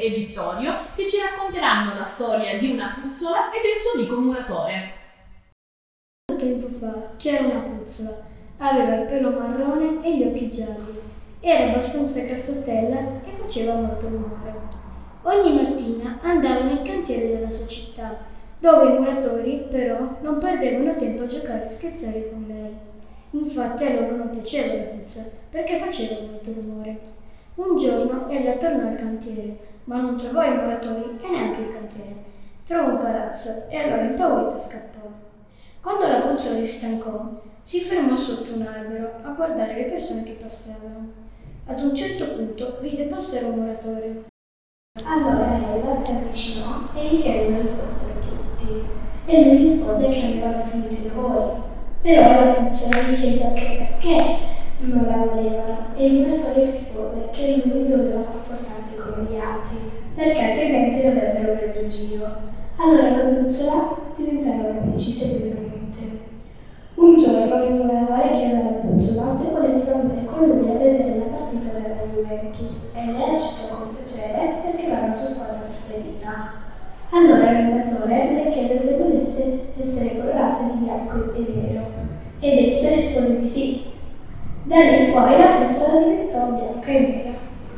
e Vittorio, che ci racconteranno la storia di una puzzola e del suo amico muratore. Tempo fa c'era una puzzola, aveva il pelo marrone e gli occhi gialli, era abbastanza grassottella e faceva molto rumore. Ogni mattina andava nel cantiere della sua città, dove i muratori però non perdevano tempo a giocare e scherzare con lei. Infatti a loro non piaceva la puzza perché faceva molto rumore. Un giorno ella tornò al cantiere, ma non trovò i muratori e neanche il cantiere. Trovò un palazzo e allora impaurita scappò. Quando la puzzola si stancò, si fermò sotto un albero a guardare le persone che passavano. Ad un certo punto vide passare un muratore. Allora ella si avvicinò e gli chiese dove fossero tutti, e lui rispose che avevano finito i lavori. Però la puzzola gli chiese anche perché non la volevano, e il muratore rispose che lui doveva comportarsi come gli altri, perché altrimenti lo avrebbero preso in giro. Allora la puzzola diventarono amici severamente. Un giorno il muratore chiese alla puzzola se volesse andare con lui a vedere la partita della Juventus e lei accettò con piacere perché era la sua squadra preferita. Allora il muratore le chiese se volesse essere colorata di bianco e nero ed essa rispose di sì. Da lì in poi la puzzola diventò bianca e nera.